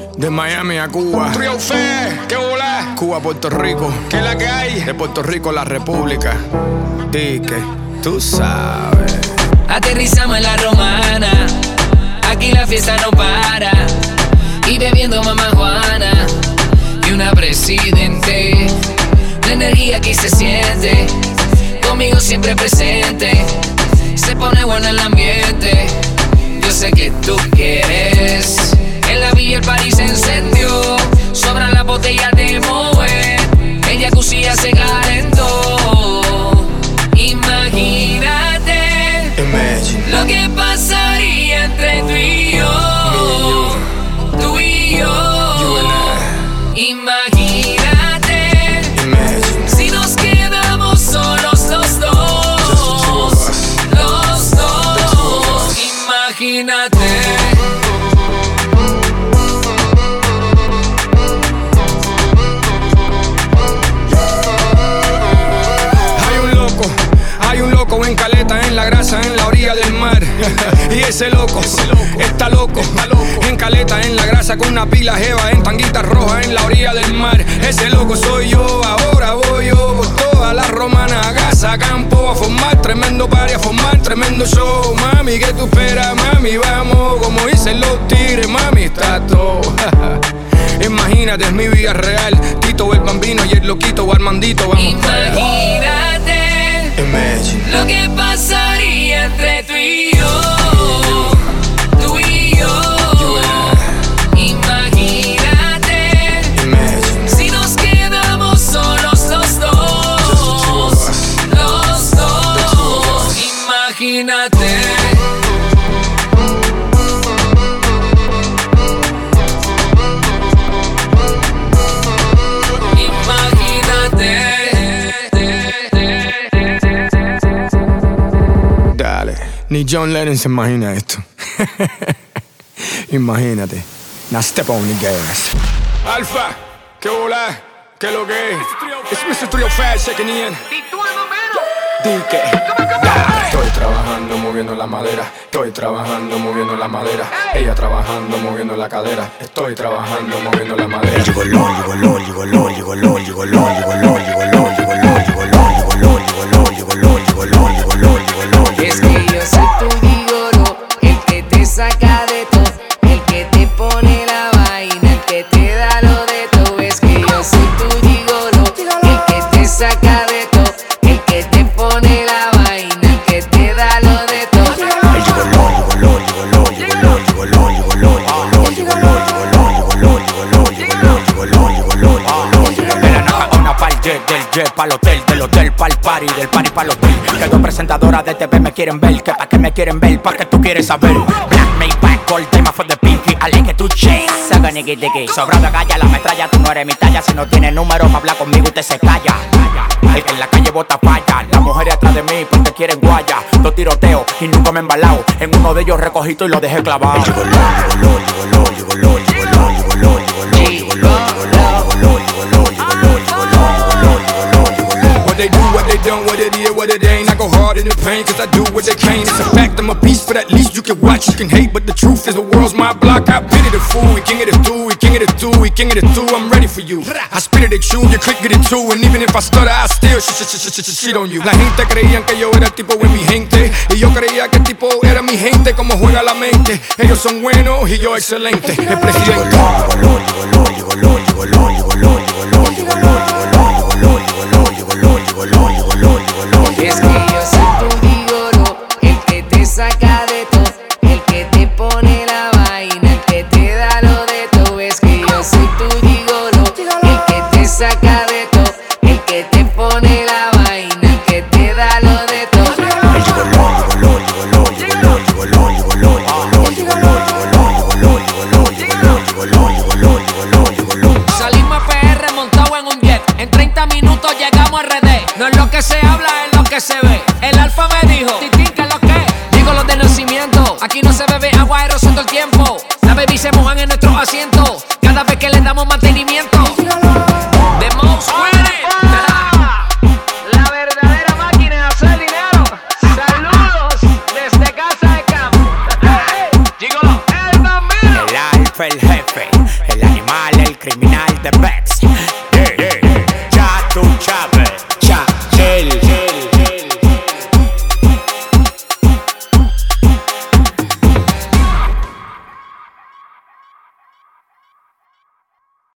De Miami a Cuba. Trio Fe, qué volá. Cuba a Puerto Rico. ¿Qué es la que hay? De Puerto Rico la República. Tique, tú sabes. Aterrizamos en la Romana. Aquí la fiesta no para. Y bebiendo mamá Juana y una presidente. La energía aquí se siente. Conmigo siempre presente. Se pone bueno el ambiente. Yo sé que tú quieres. En la villa el party se encendió. Sobran las botellas de Moet. El jacuzzi ya se calentó. Imagínate lo que pasaría entre tú y yo. Tú y yo. Imagínate si nos quedamos solos los dos. Los dos. Imagínate. En caleta, en la grasa, en la orilla del mar. Y ese loco está loco. En caleta, en la grasa, con una pila jeva, en tanguita roja, en la orilla del mar. Ese loco soy yo, ahora voy yo por toda la romana, a casa, a campo, a formar tremendo party, a formar tremendo show. Mami, ¿qué tú esperas? Mami, vamos, como dicen los tigres, mami, está todo. Imagínate, es mi vida real. Tito, el Bambino y el loquito, Armandito, vamos. Imagínate lo que pasaría entre tú y yo. Tú y yo. Imagínate si nos quedamos solos los dos. Los dos. Imagínate. Ni John Lennon se imagina esto. Imagínate. Now step on the gas. Alfa, qué volá, qué lo que es. It's Mr. Trio Fe checking in. Dique. Estoy trabajando moviendo la madera. Estoy trabajando moviendo la madera. Ella trabajando moviendo la cadera. Estoy trabajando moviendo la madera. Es que yo soy tu gigolo, el que te saca de todo, el que te pone la vaina, el que te da lo de todo. Es que yo soy tu gigolo, el que te saca de todo, el que te pone la vaina, el que te da lo de todo. Del jet pa'l hotel, del hotel pa'l party, del party pa'l hotel. Que dos presentadoras de TV me quieren ver, que pa' que me quieren ver, pa' que tú quieres saber. Black Maybach, gold tema for the pinky, I like it to chase. Saga nigga diggy, sobrado de galla, la metralla, tú no eres mi talla. Si no tienes número pa' hablar conmigo, usted se calla. El que en la calle bota falla, las mujeres atrás de mí porque quieren guaya. Dos tiroteos y nunca me he embalado. En uno de ellos recogito y lo dejé clavado. What they do, what they don't, what it is, what it ain't. I go hard in the pain, cause I do what they can't. It's a fact, I'm a beast, but at least you can watch, you can hate. But the truth is the world's my block. I pity the fool, we king of the two, we king of the two, we king of the two. I'm ready for you. I spit it at you, you click it too. And even if I stutter, I still shit on you. La gente creían que yo era el tipo en mi gente, y yo creía que el tipo era mi gente. Como juega la mente, ellos son buenos y yo excelente. El presidente. Es que yo soy tu gigolo, el que te saca de todo, el que te pone la vaina, el que te da lo de todo. Es que yo soy tu gigolo, el que te saca de todo, el que te pone la vaina, el que te da lo de todo. Salimos a PR montado en un jet, en 30 minutos llegamos a RD. No es lo que se habla, es lo que se ve. El Alfa me dijo, Titín, ¿qué es lo que? Digo los de nacimiento, aquí no se bebe agua aerosol todo el tiempo. La baby se mojan en nuestros asientos, cada vez que le damos mantenimiento. The most winning. La verdadera máquina de hacer dinero. Saludos desde casa de campo. Gigolo, el Bambino. El Alfa, el jefe, el animal, el criminal de Bex.